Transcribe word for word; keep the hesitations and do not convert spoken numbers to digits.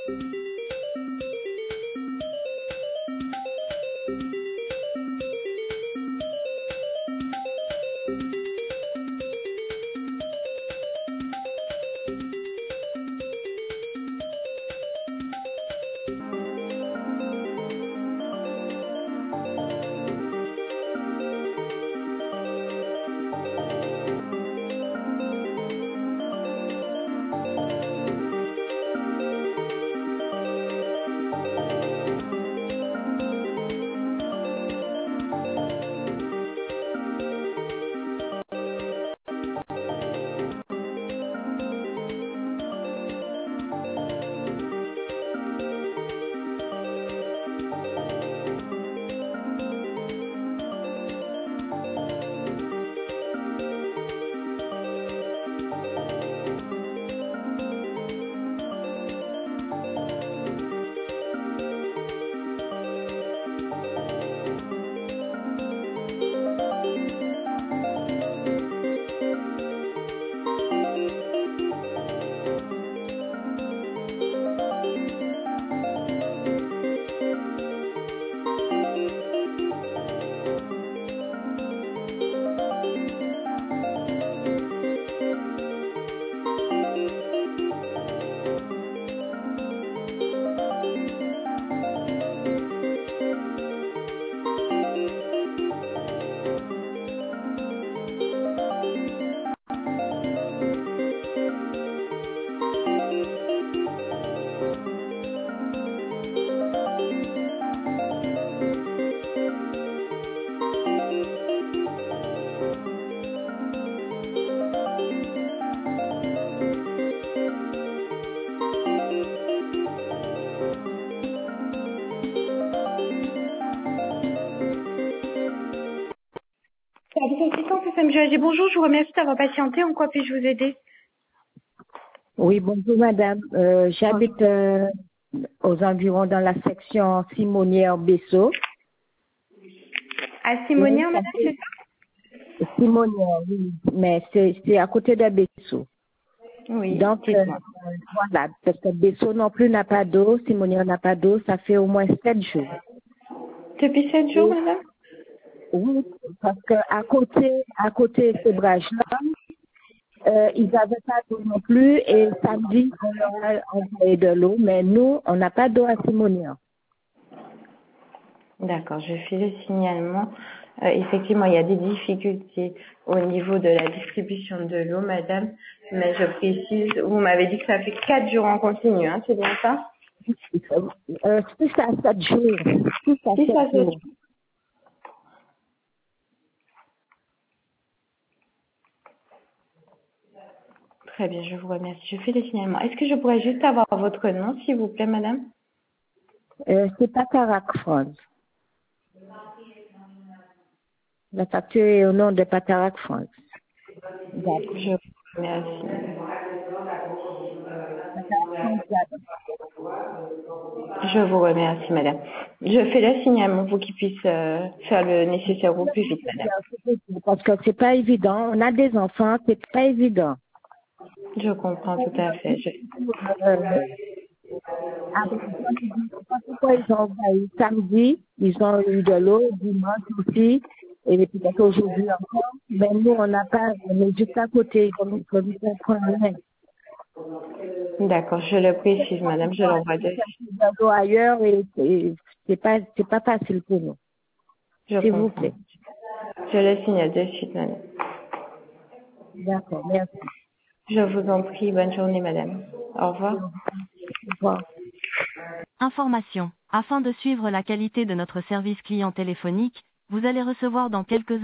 Service assistance F M G A G, bonjour, je vous remercie d'avoir patienté. En quoi puis-je vous aider? Oui, bonjour madame. Euh, J'habite euh, aux environs dans la section Simonière-Bessot. À Simonière, madame, c'est ça? Simonière, oui, mais c'est à côté de Bessot. Oui, donc euh, voilà, parce que Bessot non plus n'a pas d'eau, Simonière n'a pas d'eau, ça fait au moins sept jours. Depuis sept jours, Et, madame? Oui, parce que à côté, à côté de ce brage-là, euh, ils n'avaient pas d'eau non plus et samedi, on leur a envoyé de l'eau, mais nous, on n'a pas d'eau à Simonière. D'accord, je fais le signalement. Euh, effectivement, il y a des difficultés au niveau de la distribution de l'eau, madame, mais je précise, vous m'avez dit que ça fait quatre jours en continu, hein, c'est bien ça? Euh, six à sept jours. six à sept jours. Très bien, je vous remercie. Je fais le signalement. Est-ce que je pourrais juste avoir votre nom, s'il vous plaît, madame? Euh, c'est Patarac France. La facture est au nom de Patarac France. D'accord, je vous remercie. Je vous remercie, madame. Je fais le signalement pour qu'ils puissent euh, faire le nécessaire au plus vite, madame. Parce que c'est pas évident. On a des enfants, c'est pas évident. Je comprends tout à fait. Je... Euh, pourquoi ils ont envahi samedi, ils ont eu de l'eau, dimanche aussi, et peut-être aujourd'hui encore. Mais nous, on n'a pas, on est juste à côté, comme comme ça prend rien. D'accord, je le précise, madame, je l'envoie de l'eau ailleurs et, et c'est pas, c'est pas facile pour nous. S'il vous plaît. Je le signale de suite, madame. D'accord, merci. Je vous en prie, bonne journée, madame. Au revoir. Au revoir. Information. Afin de suivre la qualité de notre service client téléphonique, vous allez recevoir dans quelques